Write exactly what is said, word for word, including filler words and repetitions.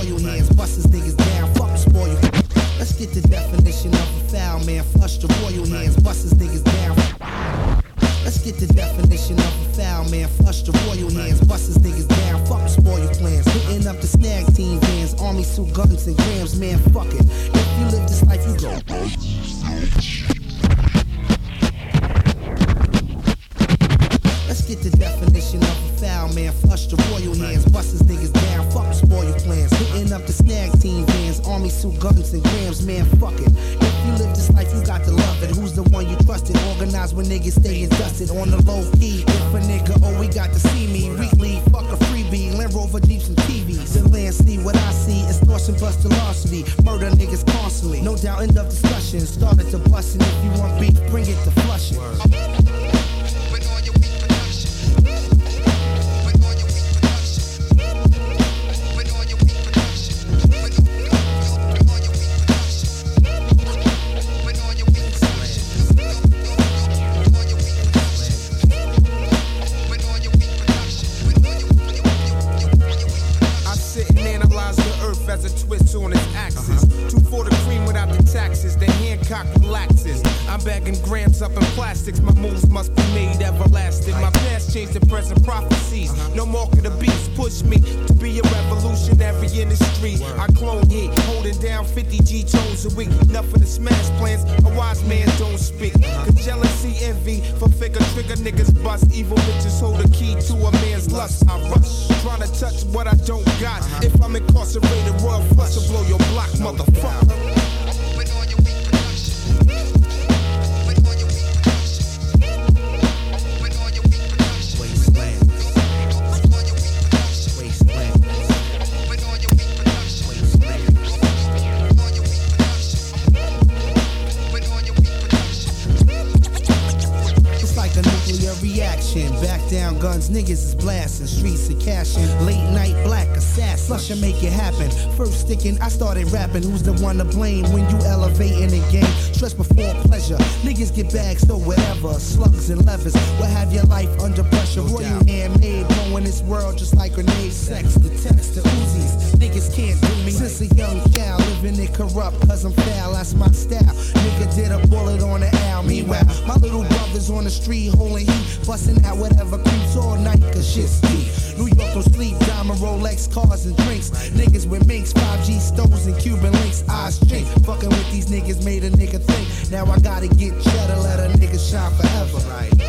royal hands, bust his niggas down, fuck spoil you. Let's get the definition of a foul man, flush the royal hands, bust his niggas down. Let's get the definition of a foul man, flush the royal hands, bust his niggas down, fuck spoil your plans. Hitting up the snag team vans, army suit guns and grams, man, fuck it. If you live this life, you go. Let's get the definition of a foul man, flush the royal hands, bust his niggas down, fuck spoil your plans. Hitting up the snag team vans, army suit guns and grams, man, fuck it. If you live this life, you got to love it. Who's the one you trusted? Organized when niggas stay dusted on the low key. If a nigga, oh, we got to see me weekly, fuck a freebie, Land Rover Jeeps and T Vs. The land see what I see, extortion, bust, larceny, murder niggas constantly. No doubt, end of discussion, started to bustin'. If you want beef, bring it to Flushing. As a twist on its axis. Uh-huh. Two for the cream without the taxes. The Hancock relaxes. I'm bagging grams up in plastics. My moves must be made everlasting. My past changed the present prophecies. Uh-huh. No mark of the beast push me to be a revolutionary in the street. Word. I clone heat, holding down fifty G tones a week. Enough for the smash plans. A wise man don't speak. Uh-huh. Cause jealousy, envy, for figure trigger niggas bust. Evil bitches hold the key to a man's lust. I rush, trying to touch what I don't got. Uh-huh. If I'm incarcerated, royal flush will blow your block, motherfucker. Reaction, back down guns, niggas is blasting, streets are cashing, late night black assassin, flush and make it happen. First sticking, I started rapping, who's the one to blame when you elevating the game? Stress before pleasure, niggas get bags, so whatever, slugs and levers, will have your life under pressure. Royal handmade, blowing this world just like grenades, sex, the text, the Uzis, niggas can't do me. Since a young gal, living it corrupt, cause I'm foul, that's my style. Nigga did a bullet on the owl, meanwhile, my little brother's on the street holding heat. Bustin' out whatever creeps all night, cause shit's deep. New York don't sleep, diamond Rolex, cars and drinks. Niggas with minks, five G stones and Cuban links. Eyes straight, fucking with these niggas made a nigga think. Now I gotta get cheddar, let a nigga shine forever.